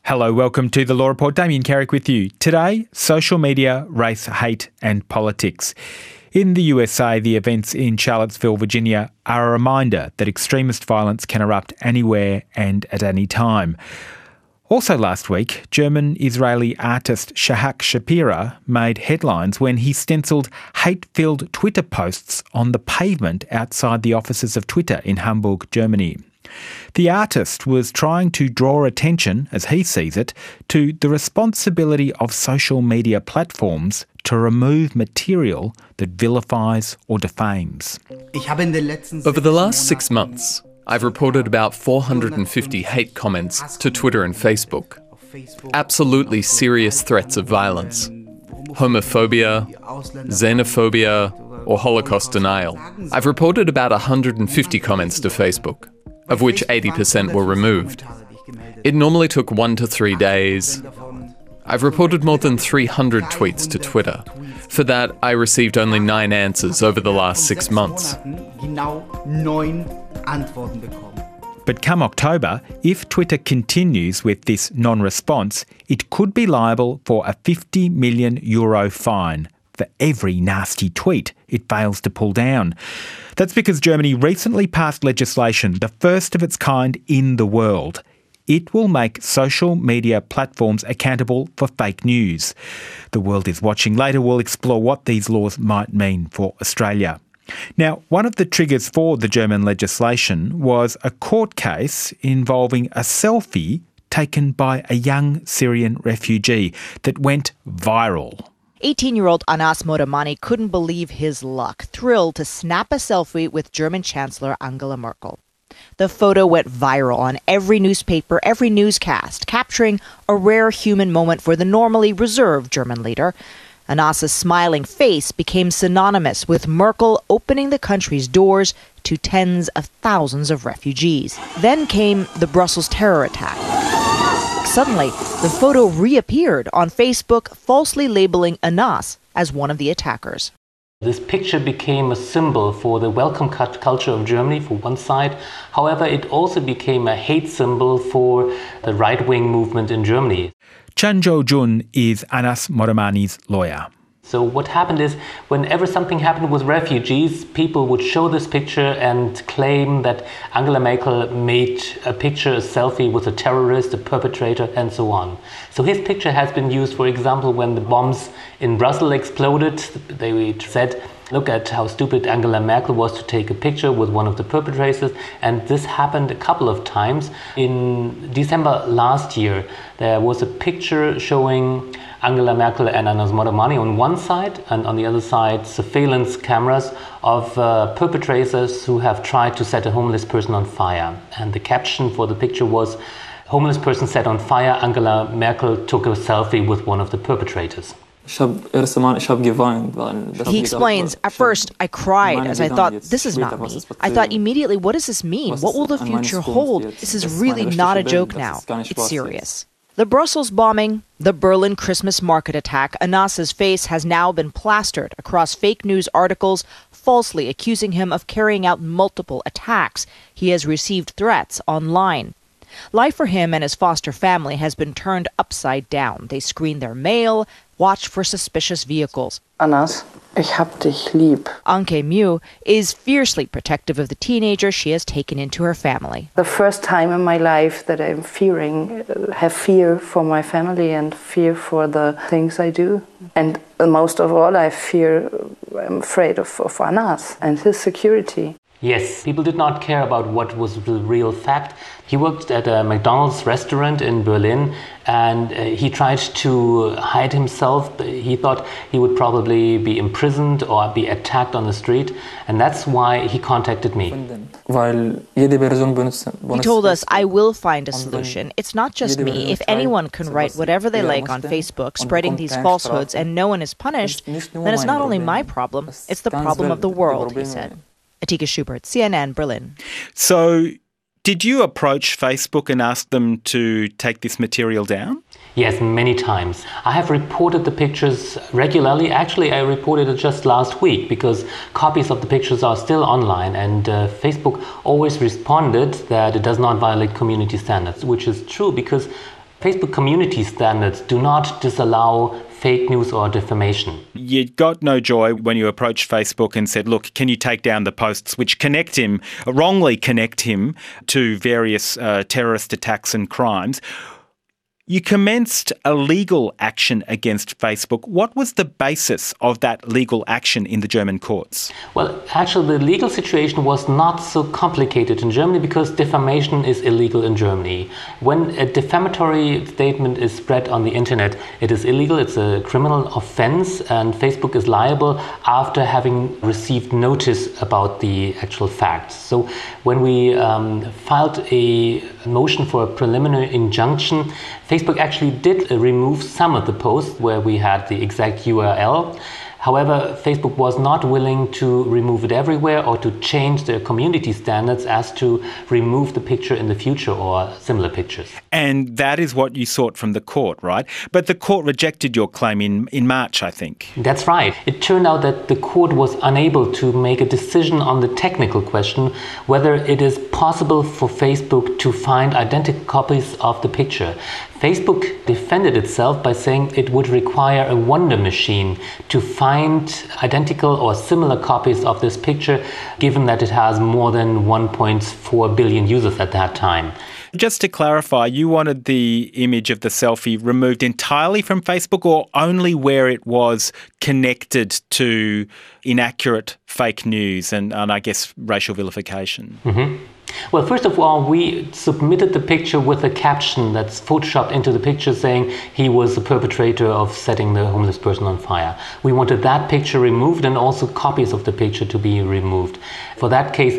Hello, welcome to The Law Report. Damien Carrick with you. Today, social media, race, hate and politics. In the USA, the events in Charlottesville, Virginia are a reminder that extremist violence can erupt anywhere and at any time. Also last week, German-Israeli artist Shahak Shapira made headlines when he stencilled hate-filled Twitter posts on the pavement outside the offices of Twitter in Hamburg, Germany. The artist was trying to draw attention, as he sees it, to the responsibility of social media platforms to remove material that vilifies or defames. Over the last 6 months, I've reported about 450 hate comments to Twitter and Facebook. Absolutely serious threats of violence. Homophobia, xenophobia, or Holocaust denial. I've reported about 150 comments to Facebook, of which 80% were removed. It normally took 1 to 3 days. I've reported more than 300 tweets to Twitter. For that, I received only 9 answers over the last 6 months. But come October, if Twitter continues with this non-response, it could be liable for a €50 million fine for every nasty tweet it fails to pull down. That's because Germany recently passed legislation, the first of its kind in the world. It will make social media platforms accountable for fake news. The world is watching. Later we'll explore what these laws might mean for Australia. Now, one of the triggers for the German legislation was a court case involving a selfie taken by a young Syrian refugee that went viral. 18-year-old Anas Moramani couldn't believe his luck, thrilled to snap a selfie with German Chancellor Angela Merkel. The photo went viral on every newspaper, every newscast, capturing a rare human moment for the normally reserved German leader. Anas's smiling face became synonymous with Merkel opening the country's doors to tens of thousands of refugees. Then came the Brussels terror attack. Suddenly, the photo reappeared on Facebook, falsely labeling Anas as one of the attackers. This picture became a symbol for the welcome culture of Germany for one side. However, it also became a hate symbol for the right-wing movement in Germany. Chan Jo-jun is Anas Moramani's lawyer. So what happened is, whenever something happened with refugees, people would show this picture and claim that Angela Merkel made a picture, a selfie with a terrorist, a perpetrator, and so on. So his picture has been used, for example, when the bombs in Brussels exploded. They said, look at how stupid Angela Merkel was to take a picture with one of the perpetrators. And this happened a couple of times. In December last year, there was a picture showing Angela Merkel and Anas Moramani on one side, and on the other side surveillance cameras of perpetrators who have tried to set a homeless person on fire. And the caption for the picture was, "Homeless person set on fire, Angela Merkel took a selfie with one of the perpetrators." He explains, at first I cried as I thought, this is not me. I thought immediately, what does this mean? What will the future hold? This is really not a joke now. It's serious. The Brussels bombing, the Berlin Christmas market attack, Anas's face has now been plastered across fake news articles, falsely accusing him of carrying out multiple attacks. He has received threats online. Life for him and his foster family has been turned upside down. They screen their mail, watch for suspicious vehicles. Anas, ich hab dich lieb. Anke Mew is fiercely protective of the teenager she has taken into her family. The first time in my life that I'm have fear for my family and fear for the things I do. And most of all, I'm afraid of Anas and his security. Yes, people did not care about what was the real fact. He worked at a McDonald's restaurant in Berlin, and he tried to hide himself. He thought he would probably be imprisoned or be attacked on the street, and that's why he contacted me. He told us, I will find a solution. It's not just me. If anyone can write whatever they like on Facebook, spreading these falsehoods, and no one is punished, then it's not only my problem, it's the problem of the world, he said. Atika Schubert, CNN, Berlin. So, did you approach Facebook and ask them to take this material down? Yes, many times. I have reported the pictures regularly. Actually, I reported it just last week because copies of the pictures are still online, and Facebook always responded that it does not violate community standards, which is true because Facebook community standards do not disallow fake news or defamation. You got no joy when you approached Facebook and said, look, can you take down the posts which wrongly connect him to various terrorist attacks and crimes? You commenced a legal action against Facebook. What was the basis of that legal action in the German courts? Well, actually, the legal situation was not so complicated in Germany because defamation is illegal in Germany. When a defamatory statement is spread on the internet, it is illegal, it's a criminal offense, and Facebook is liable after having received notice about the actual facts. So when we filed a motion for a preliminary injunction, Facebook actually did remove some of the posts where we had the exact URL. However, Facebook was not willing to remove it everywhere or to change their community standards as to remove the picture in the future or similar pictures. And that is what you sought from the court, right? But the court rejected your claim in March, I think. That's right. It turned out that the court was unable to make a decision on the technical question whether it is possible for Facebook to find identical copies of the picture. Facebook defended itself by saying it would require a wonder machine to find identical or similar copies of this picture, given that it has more than 1.4 billion users at that time. Just to clarify, you wanted the image of the selfie removed entirely from Facebook or only where it was connected to inaccurate fake news and I guess racial vilification? Mm-hmm. Well, first of all, we submitted the picture with a caption that's photoshopped into the picture saying he was the perpetrator of setting the homeless person on fire. We wanted that picture removed and also copies of the picture to be removed. For that case,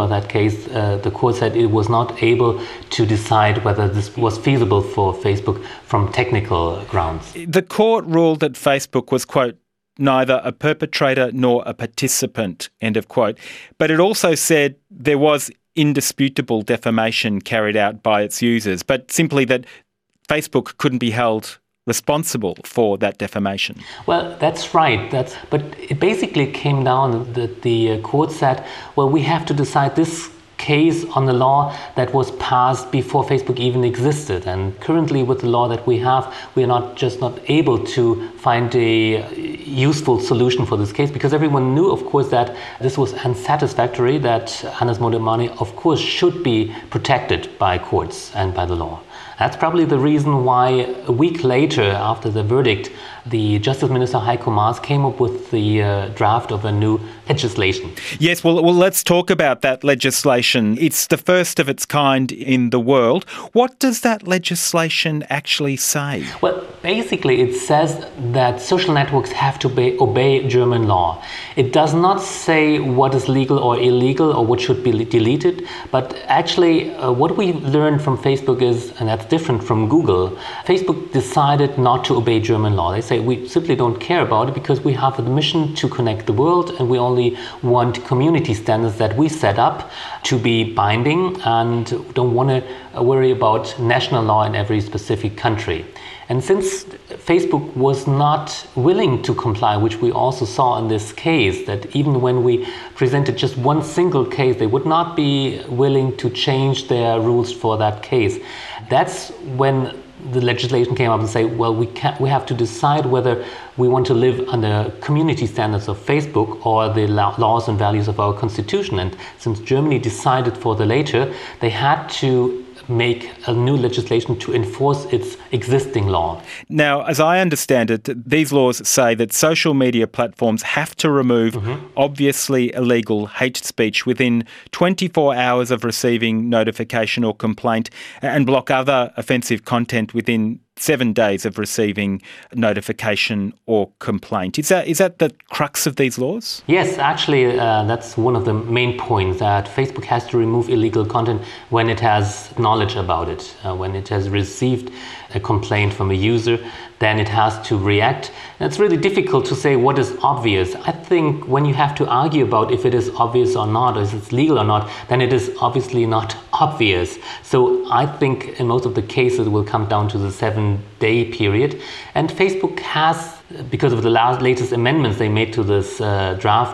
the court said it was not able to decide whether this was feasible for Facebook from technical grounds. The court ruled that Facebook was, quote, neither a perpetrator nor a participant, end of quote. But it also said there was indisputable defamation carried out by its users, but simply that Facebook couldn't be held responsible for that defamation. Well, that's right. But it basically came down that the court said, well, we have to decide this case on the law that was passed before Facebook even existed. And currently with the law that we have, we are not able to find a useful solution for this case because everyone knew, of course, that this was unsatisfactory, that Hannes Modamani, of course, should be protected by courts and by the law. That's probably the reason why a week later, after the verdict, the Justice Minister Heiko Maas came up with the draft of a new legislation. Yes, well, let's talk about that legislation. It's the first of its kind in the world. What does that legislation actually say? Well, basically it says that social networks have to obey German law. It does not say what is legal or illegal or what should be deleted, but actually what we learned from Facebook is, and that's different from Google, Facebook decided not to obey German law. They say we simply don't care about it because we have a mission to connect the world and we only want community standards that we set up to be binding and don't want to worry about national law in every specific country. And since Facebook was not willing to comply, which we also saw in this case, that even when we presented just one single case, they would not be willing to change their rules for that case. That's when the legislation came up and say, well, we have to decide whether we want to live under community standards of Facebook or the laws and values of our constitution. And since Germany decided for the latter, they had to make a new legislation to enforce its existing law. Now, as I understand it, these laws say that social media platforms have to remove obviously illegal hate speech within 24 hours of receiving notification or complaint and block other offensive content within 7 days of receiving notification or complaint. Is that the crux of these laws? Yes, actually, that's one of the main points, that Facebook has to remove illegal content when it has knowledge about it. When it has received a complaint from a user, then it has to react. And it's really difficult to say what is obvious. I think when you have to argue about if it is obvious or not, or if it's legal or not, then it is obviously not obvious. So I think in most of the cases it will come down to the 7-day period. And Facebook has, because of the latest amendments they made to this draft,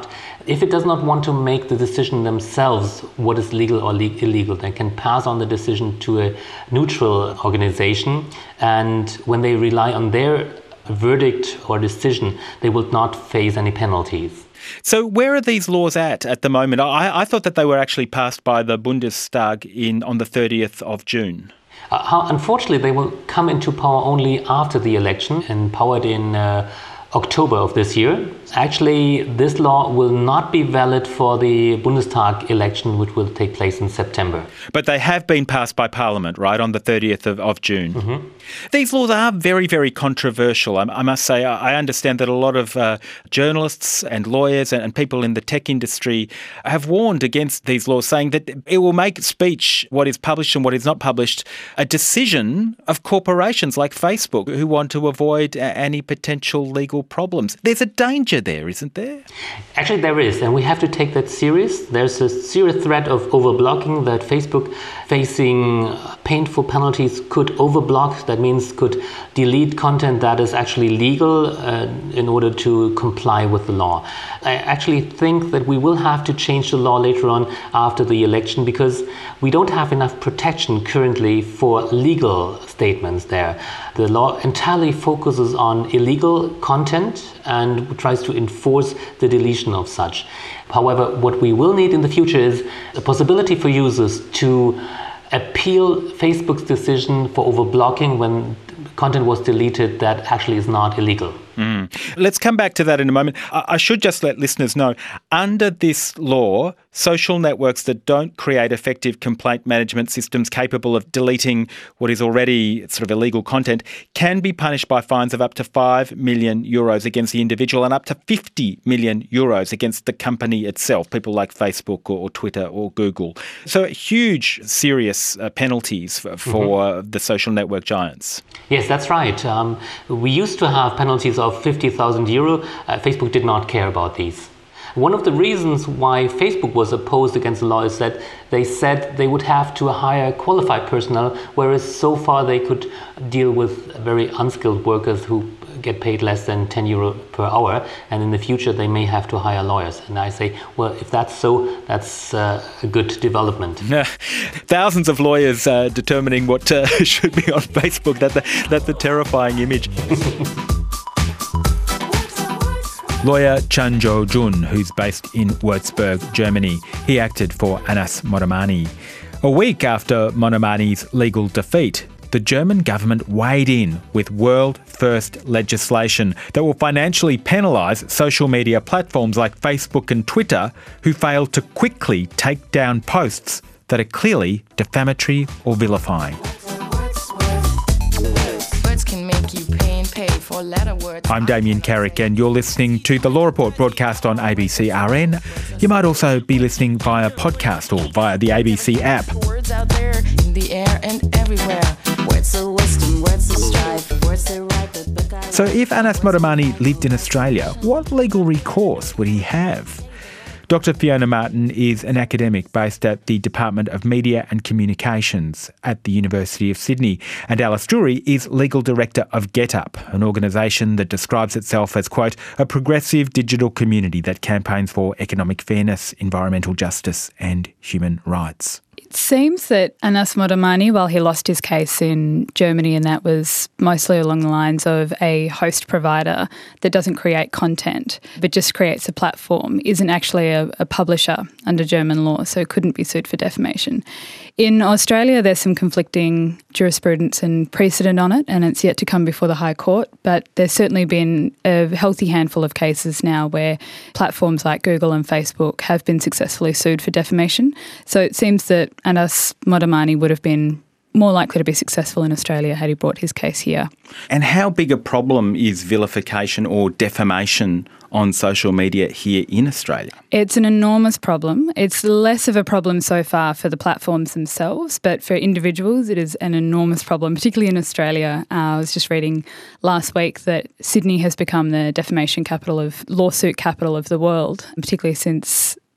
If it does not want to make the decision themselves what is legal or illegal, they can pass on the decision to a neutral organization, and when they rely on their verdict or decision, they will not face any penalties. So where are these laws at the moment? I thought that they were actually passed by the Bundestag on the 30th of June. Unfortunately, they will come into power only after the election, empowered in October of this year. Actually, this law will not be valid for the Bundestag election, which will take place in September. But they have been passed by Parliament, right, on the 30th of June. Mm-hmm. These laws are very, very controversial. I must say, I understand that a lot of journalists and lawyers and people in the tech industry have warned against these laws, saying that it will make speech, what is published and what is not published, a decision of corporations like Facebook who want to avoid any potential legal problems. There's a danger there, isn't there? Actually, there is, and we have to take that serious. There's a serious threat of overblocking, that Facebook, facing painful penalties, could overblock. That means could delete content that is actually legal in order to comply with the law. I actually think that we will have to change the law later on after the election, because we don't have enough protection currently for legal statements there. The law entirely focuses on illegal content and tries to enforce the deletion of such. However, what we will need in the future is a possibility for users to appeal Facebook's decision for overblocking when content was deleted that actually is not illegal. Let's come back to that in a moment. I should just let listeners know, under this law, social networks that don't create effective complaint management systems capable of deleting what is already sort of illegal content can be punished by fines of up to €5 million against the individual and up to €50 million against the company itself, people like Facebook or Twitter or Google. So huge, serious penalties for the social network giants. Yes, that's right. We used to have penalties of €50,000. Facebook did not care about these. One of the reasons why Facebook was opposed against the law is that they said they would have to hire qualified personnel, whereas so far they could deal with very unskilled workers who get paid less than €10 per hour, and in the future they may have to hire lawyers. And I say, well, if that's so, that's a good development. Thousands of lawyers determining what should be on Facebook. That's a terrifying image. Lawyer Chan Jo-jun, who's based in Würzburg, Germany. He acted for Anas Modamani. A week after Modamani's legal defeat, the German government weighed in with world-first legislation that will financially penalise social media platforms like Facebook and Twitter who fail to quickly take down posts that are clearly defamatory or vilifying. I'm Damien Carrick and you're listening to The Law Report, broadcast on ABC RN. You might also be listening via podcast or via the ABC app. So if Anas Modamani lived in Australia, what legal recourse would he have? Dr. Fiona Martin is an academic based at the Department of Media and Communications at the University of Sydney. And Alice Drury is Legal Director of GetUp, an organisation that describes itself as, quote, a progressive digital community that campaigns for economic fairness, environmental justice and human rights. It seems that Anas Modamani, while he lost his case in Germany, and that was mostly along the lines of a host provider that doesn't create content but just creates a platform, isn't actually a publisher under German law, so couldn't be sued for defamation. In Australia, there's some conflicting jurisprudence and precedent on it, and it's yet to come before the High Court, but there's certainly been a healthy handful of cases now where platforms like Google and Facebook have been successfully sued for defamation. So it seems that Anas Modamani would have been more likely to be successful in Australia had he brought his case here. And how big a problem is vilification or defamation on social media here in Australia? It's an enormous problem. It's less of a problem so far for the platforms themselves, but for individuals it is an enormous problem, particularly in Australia. I was just reading last week that Sydney has become the defamation capital lawsuit capital of the world, particularly since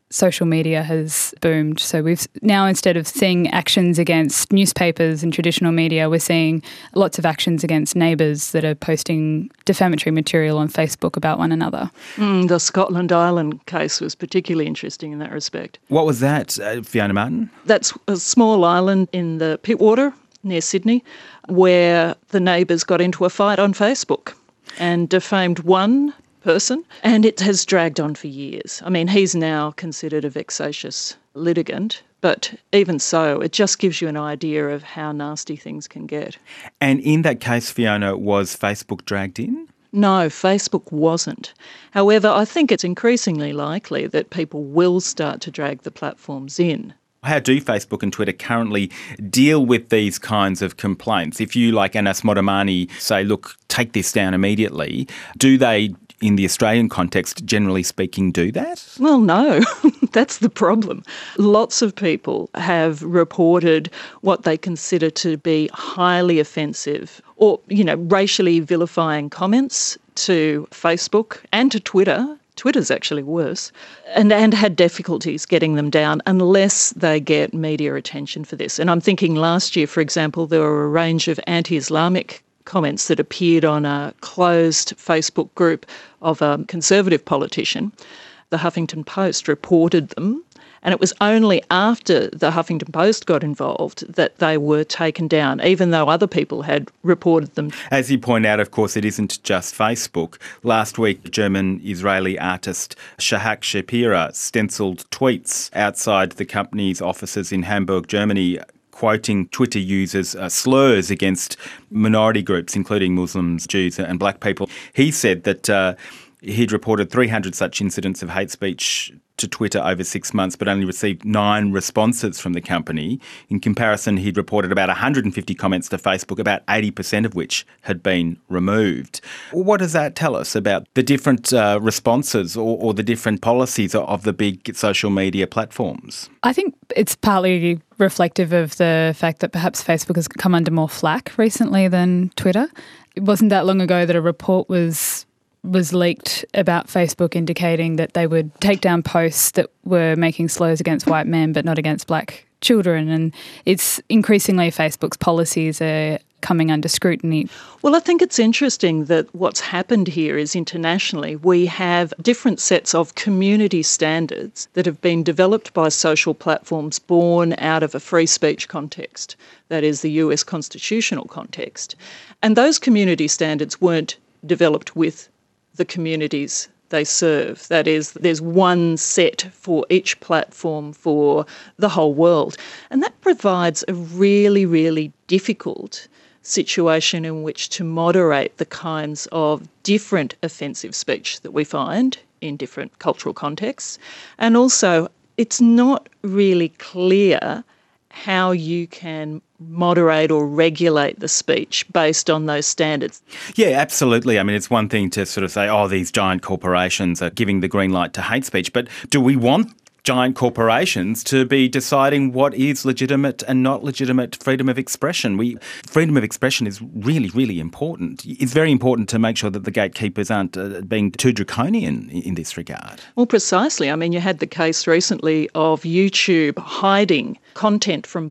social media has boomed. So we've now, instead of seeing actions against newspapers and traditional media, we're seeing lots of actions against neighbours that are posting defamatory material on Facebook about one another. The Scotland Island case was particularly interesting in that respect. What was that, Fiona Martin? That's a small island in the Pittwater near Sydney where the neighbours got into a fight on Facebook and defamed one person, and it has dragged on for years. I mean, he's now considered a vexatious litigant, but even so, it just gives you an idea of how nasty things can get. And in that case, Fiona, was Facebook dragged in? No, Facebook wasn't. However, I think it's increasingly likely that people will start to drag the platforms in. How do Facebook and Twitter currently deal with these kinds of complaints? If you, like Anas Modamani, say, look, take this down immediately, do they, in the Australian context, generally speaking, do that? Well, no, that's the problem. Lots of people have reported what they consider to be highly offensive or, racially vilifying comments to Facebook and to Twitter. Twitter's actually worse, and had difficulties getting them down unless they get media attention for this. And I'm thinking last year, for example, there were a range of anti-Islamic comments that appeared on a closed Facebook group of a Conservative politician. The Huffington Post reported them, and it was only after the Huffington Post got involved that they were taken down, even though other people had reported them. As you point out, of course, it isn't just Facebook. Last week, German-Israeli artist Shahak Shapira stencilled tweets outside the company's offices in Hamburg, Germany, quoting Twitter users' slurs against minority groups, including Muslims, Jews and black people. He said that he'd reported 300 such incidents of hate speech to Twitter over 6 months, but only received 9 responses from the company. In comparison, he'd reported about 150 comments to Facebook, about 80% of which had been removed. What does that tell us about the different responses or the different policies of the big social media platforms? I think it's partly reflective of the fact that perhaps Facebook has come under more flack recently than Twitter. It wasn't that long ago that a report was leaked about Facebook indicating that they would take down posts that were making slurs against white men but not against black children. And it's increasingly Facebook's policies are coming under scrutiny. Well, I think it's interesting that what's happened here is internationally we have different sets of community standards that have been developed by social platforms born out of a free speech context, that is the US constitutional context. And those community standards weren't developed with the communities they serve. That is, there's one set for each platform for the whole world. And that provides a really, really difficult situation in which to moderate the kinds of different offensive speech that we find in different cultural contexts. And also, it's not really clear how you can moderate or regulate the speech based on those standards. Yeah, absolutely. I mean, it's one thing to sort of say, oh, these giant corporations are giving the green light to hate speech, but do we want giant corporations to be deciding what is legitimate and not legitimate freedom of expression? Freedom of expression is really, really important. It's very important to make sure that the gatekeepers aren't being too draconian in this regard. Well, precisely. I mean, you had the case recently of YouTube hiding content from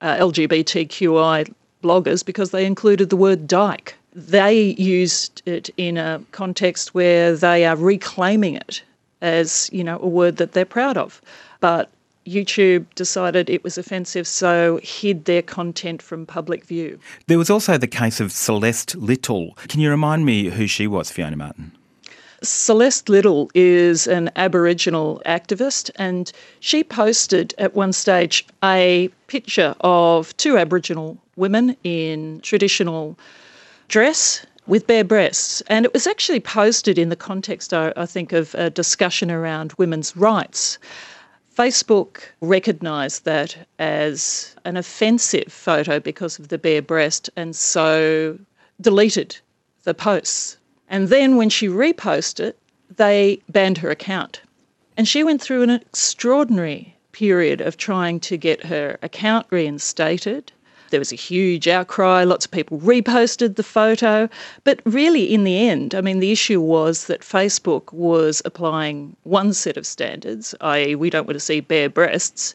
LGBTQI bloggers because they included the word dyke. They used it in a context where they are reclaiming it as, a word that they're proud of. But YouTube decided it was offensive, so hid their content from public view. There was also the case of Celeste Little. Can you remind me who she was, Fiona Martin? Celeste Little is an Aboriginal activist, and she posted at one stage a picture of 2 Aboriginal women in traditional dress with bare breasts. And it was actually posted in the context, I think, of a discussion around women's rights. Facebook recognised that as an offensive photo because of the bare breast and so deleted the posts. And then when she reposted it, they banned her account. And she went through an extraordinary period of trying to get her account reinstated, There was a huge outcry, lots of people reposted the photo. But really, in the end, I mean, the issue was that Facebook was applying one set of standards, i.e. we don't want to see bare breasts,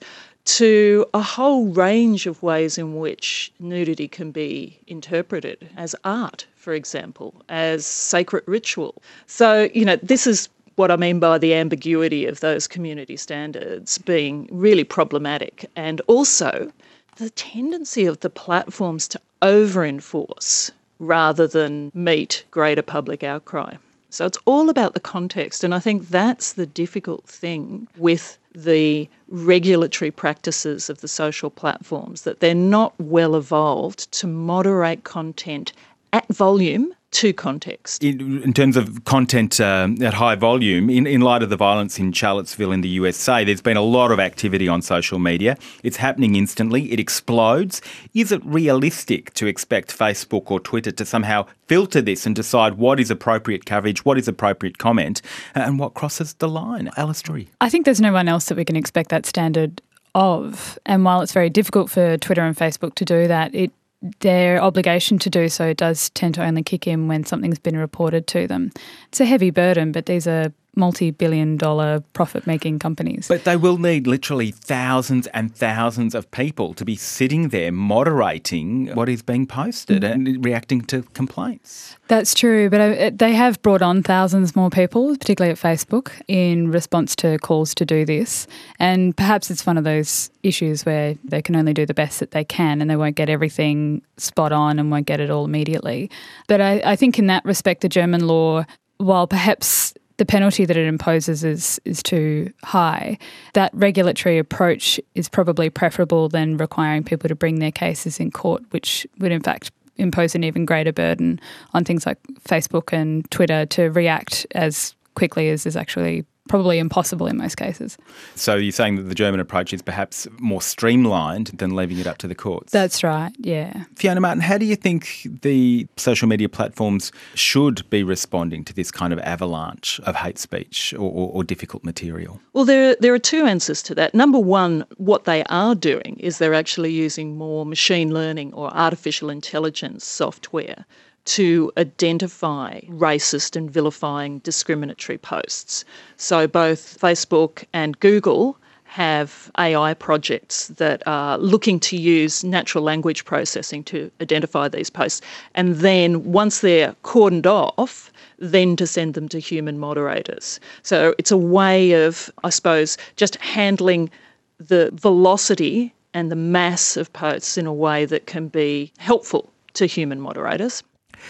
to a whole range of ways in which nudity can be interpreted as art, for example, as sacred ritual. So, this is what I mean by the ambiguity of those community standards being really problematic, and also the tendency of the platforms to over-enforce rather than meet greater public outcry. So it's all about the context, and I think that's the difficult thing with the regulatory practices of the social platforms, that they're not well evolved to moderate content at volume to context. In terms of content at high volume, in light of the violence in Charlottesville in the USA, there's been a lot of activity on social media. It's happening instantly. It explodes. Is it realistic to expect Facebook or Twitter to somehow filter this and decide what is appropriate coverage, what is appropriate comment, and what crosses the line? Alice Drury. I think there's no one else that we can expect that standard of. And while it's very difficult for Twitter and Facebook to do that, their obligation to do so does tend to only kick in when something's been reported to them. It's a heavy burden, but these are multi-billion-dollar profit-making companies. But they will need literally thousands and thousands of people to be sitting there moderating what is being posted and reacting to complaints. That's true, but they have brought on thousands more people, particularly at Facebook, in response to calls to do this. And perhaps it's one of those issues where they can only do the best that they can and they won't get everything spot on and won't get it all immediately. But I think in that respect, the German law, while perhaps the penalty that it imposes is too high, that regulatory approach is probably preferable than requiring people to bring their cases in court, which would in fact impose an even greater burden on things like Facebook and Twitter to react as quickly as is actually probably impossible in most cases. So you're saying that the German approach is perhaps more streamlined than leaving it up to the courts? That's right, yeah. Fiona Martin, how do you think the social media platforms should be responding to this kind of avalanche of hate speech or difficult material? Well, there are two answers to that. Number one, what they are doing is they're actually using more machine learning or artificial intelligence software to identify racist and vilifying discriminatory posts. So both Facebook and Google have AI projects that are looking to use natural language processing to identify these posts. And then once they're cordoned off, then to send them to human moderators. So it's a way of, I suppose, just handling the velocity and the mass of posts in a way that can be helpful to human moderators.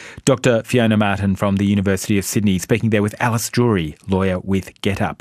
Dr. Fiona Martin from the University of Sydney speaking there with Alice Drury, lawyer with GetUp.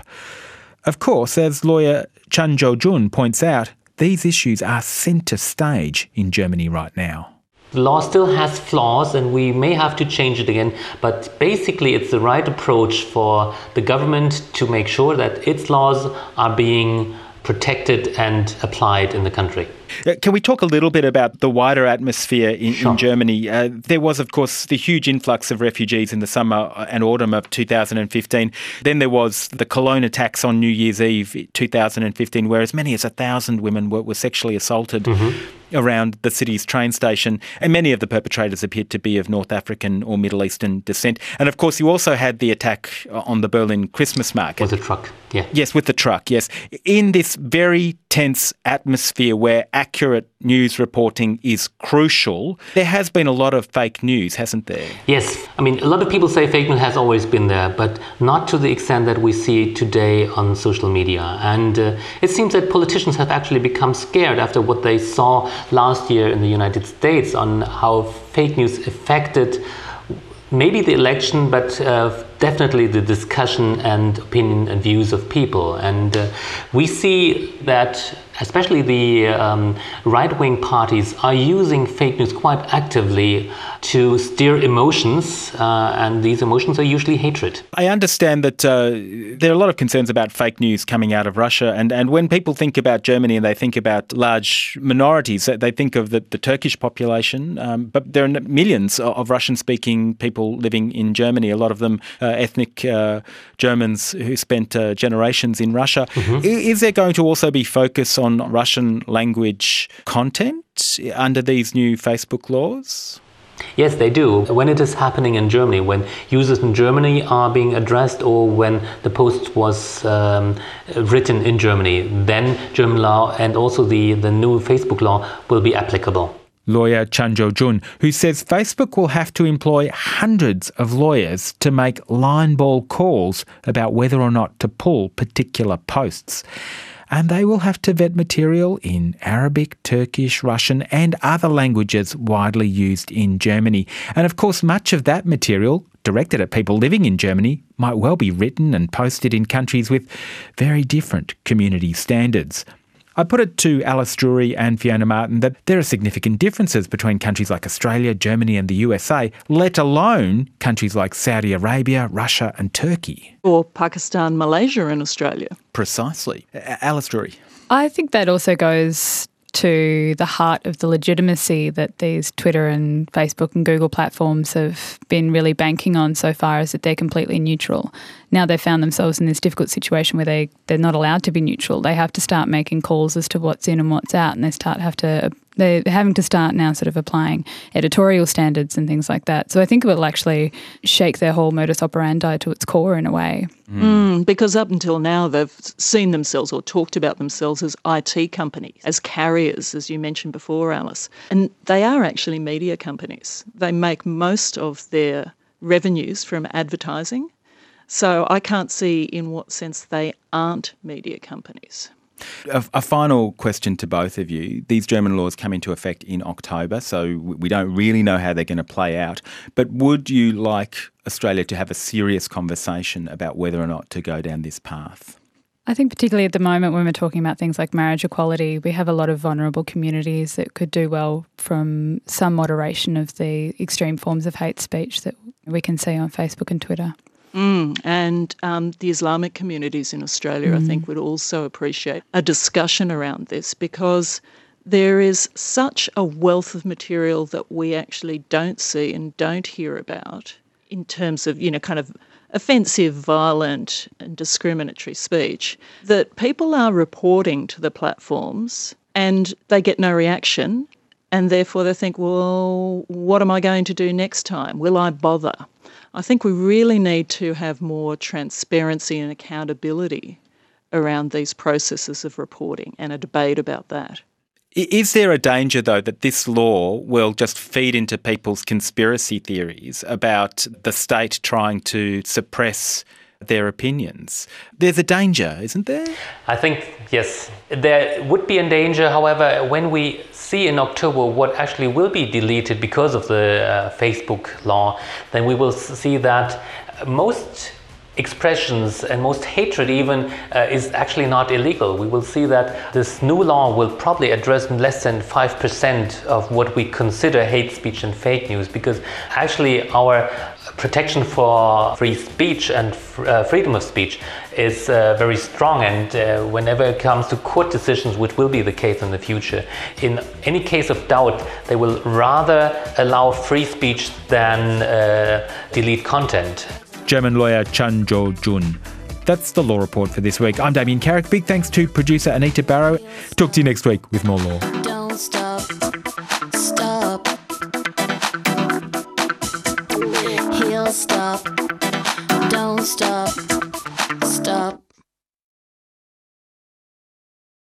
Of course, as lawyer Chan Jo-jun points out, these issues are centre stage in Germany right now. The law still has flaws and we may have to change it again, but basically it's the right approach for the government to make sure that its laws are being protected and applied in the country. Can we talk a little bit about the wider atmosphere in Germany? There was, of course, the huge influx of refugees in the summer and autumn of 2015. Then there was the Cologne attacks on New Year's Eve 2015, where as many as 1,000 women were sexually assaulted around the city's train station, and many of the perpetrators appeared to be of North African or Middle Eastern descent. And of course, you also had the attack on the Berlin Christmas market. With the truck, yeah. Yes, with the truck, yes. In this very tense atmosphere where accurate news reporting is crucial, there has been a lot of fake news, hasn't there? Yes. I mean, a lot of people say fake news has always been there, but not to the extent that we see today on social media. And it seems that politicians have actually become scared after what they saw last year in the United States on how fake news affected maybe the election, but definitely the discussion and opinion and views of people. And we see that especially the right-wing parties are using fake news quite actively to steer emotions, and these emotions are usually hatred. I understand that there are a lot of concerns about fake news coming out of Russia, and when people think about Germany and they think about large minorities, they think of the Turkish population, but there are millions of Russian-speaking people living in Germany, a lot of them ethnic Germans who spent generations in Russia. Mm-hmm. Is there going to also be focus on Russian language content under these new Facebook laws? Yes, they do. When it is happening in Germany, when users in Germany are being addressed or when the post was written in Germany, then German law and also the new Facebook law will be applicable. Lawyer Chan Jo-jun, who says Facebook will have to employ hundreds of lawyers to make line ball calls about whether or not to pull particular posts. And they will have to vet material in Arabic, Turkish, Russian and other languages widely used in Germany. And of course, much of that material directed at people living in Germany might well be written and posted in countries with very different community standards. I put it to Alice Drury and Fiona Martin that there are significant differences between countries like Australia, Germany and the USA, let alone countries like Saudi Arabia, Russia and Turkey. Or Pakistan, Malaysia and Australia. Precisely. Alice Drury. I think that also goes to the heart of the legitimacy that these Twitter and Facebook and Google platforms have been really banking on so far, is that they're completely neutral. Now they've found themselves in this difficult situation where they're not allowed to be neutral. They have to start making calls as to what's in and what's out, and they're having to start now sort of applying editorial standards and things like that. So I think it will actually shake their whole modus operandi to its core in a way. Because up until now they've seen themselves or talked about themselves as IT companies, as carriers, as you mentioned before, Alice. And they are actually media companies. They make most of their revenues from advertising. So I can't see in what sense they aren't media companies. A final question to both of you. These German laws come into effect in October, so we don't really know how they're going to play out. But would you like Australia to have a serious conversation about whether or not to go down this path? I think particularly at the moment when we're talking about things like marriage equality, we have a lot of vulnerable communities that could do well from some moderation of the extreme forms of hate speech that we can see on Facebook and Twitter. And the Islamic communities in Australia, I think, would also appreciate a discussion around this, because there is such a wealth of material that we actually don't see and don't hear about in terms of, kind of offensive, violent and discriminatory speech, that people are reporting to the platforms and they get no reaction, and therefore they think, well, what am I going to do next time? Will I bother? I think we really need to have more transparency and accountability around these processes of reporting and a debate about that. Is there a danger, though, that this law will just feed into people's conspiracy theories about the state trying to suppress their opinions? There's a danger, isn't there? I think, yes, there would be a danger. However, when we see in October what actually will be deleted because of the Facebook law, then we will see that most expressions and most hatred even is actually not illegal. We will see that this new law will probably address less than 5% of what we consider hate speech and fake news, because actually our protection for free speech and freedom of speech is very strong, and whenever it comes to court decisions, which will be the case in the future, in any case of doubt, they will rather allow free speech than delete content. German lawyer Chan Jo-jun. That's the Law Report for this week. I'm Damien Carrick. Big thanks to producer Anita Barrow. Talk to you next week with more law. Don't stop, stop. He'll stop, don't stop.